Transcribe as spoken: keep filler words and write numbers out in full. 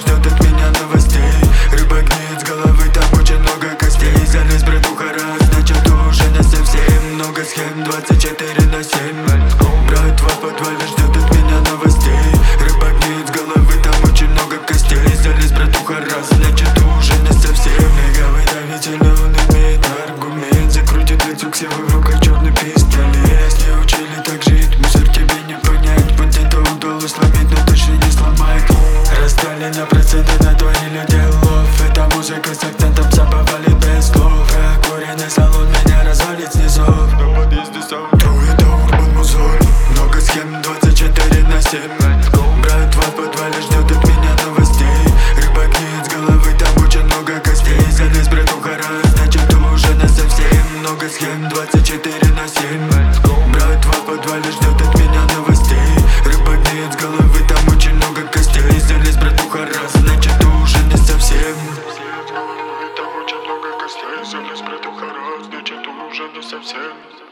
ждет от меня новостей. Рыба гниет с головы, там очень много костей. Залез, братуха, раз, значит уже не совсем. Много схем, двадцать четыре на семь. Братва в подвале ждет от меня новостей. Рыба гниет с головы, там очень много костей. Залез, братуха, раз, значит уже не совсем. Легавый давитель, он имеет аргумент. Закрутит лицо к севу, в руках черный пистолет. Не учили так жить, мусор тебе не понять. Патента удалось сломить, но точно не сломает. Раздали на проценты, натворили делов. Эта музыка с акцентом забывали без слов. Прокуренный салон меня развалит снизу. На подъезде саунд, это урбан музон. Много схем, двадцать четыре на семь. Братва в подвале ждет от меня новостей. Рыба гниет с головы, там очень много костей. Залез, братуха, раз, значит уже не совсем. Много схем, двадцать четыре на семь. Братва в подвале ждет от меня новостей. Рыба гниет с головы, там очень много костей. Залез, братуха, раз, значит уже не совсем. Там очень много костей. Залез, братуха, раз, значит уже не совсем.